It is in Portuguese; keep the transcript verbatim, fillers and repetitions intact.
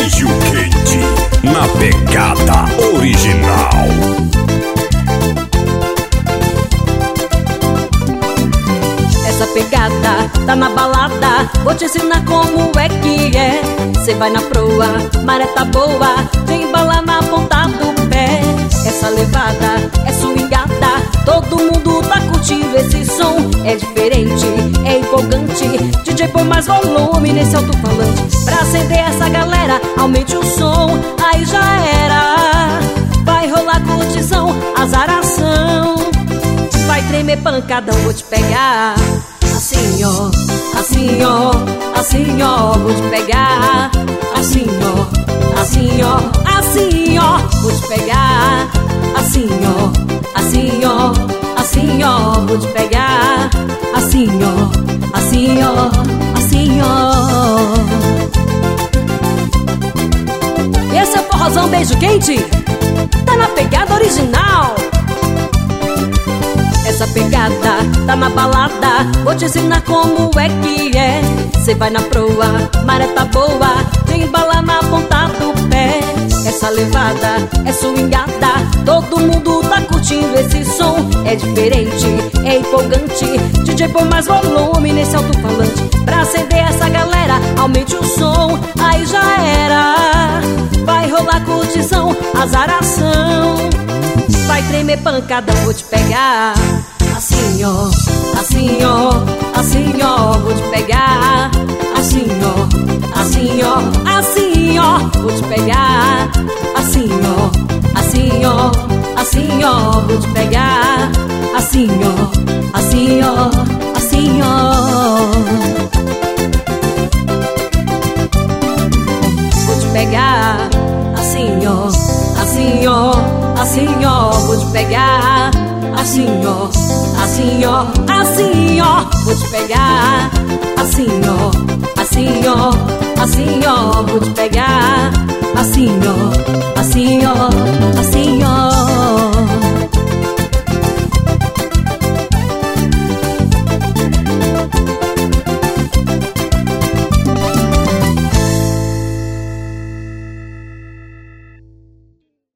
Beijo quente na pegada original. Essa pegada tá na balada, vou te ensinar como é que é. Cê vai na proa, maré tá boa, te embala na ponta do pé. Essa levada é swingada, todo mundo tá curtindo esse som. É diferente, é empolgante, D J põe mais volume nesse alto-falante. Pra acender essa galera, aumente o som, aí já era. Vai rolar curtição, azaração. Vai tremer pancadão, vou te pegar. Assim ó, assim ó, assim ó, vou te pegar. Assim ó, assim ó, assim ó, vou te pegar. Assim ó, assim ó, assim ó, vou te pegar. Assim ó, assim ó, assim ó. Esse é o forrozão beijo quente, tá na pegada original. Essa pegada tá na balada, vou te ensinar como é que é. Cê vai na proa, maré tá boa, te embala na ponta do pé. Essa levada é swingada, todo mundo tá curtindo esse som. É diferente, é empolgante, D J põe mais volume nesse alto-falante. Pra acender essa galera, aumente o som, aí já era. Vai rolar curtição, azaração. Vai tremer pancadão, vou te pegar. Assim ó, assim ó, assim ó, vou te pegar. Assim ó, assim ó, assim ó, vou te pegar. Assim ó, assim ó, assim ó, vou te pegar. Assim ó, assim ó, assim ó. Vou te pegar. Assim ó, assim ó, assim ó, vou te pegar. Assim ó, assim ó, assim ó, vou te pegar. Assim ó, assim ó, assim ó, vou te pegar.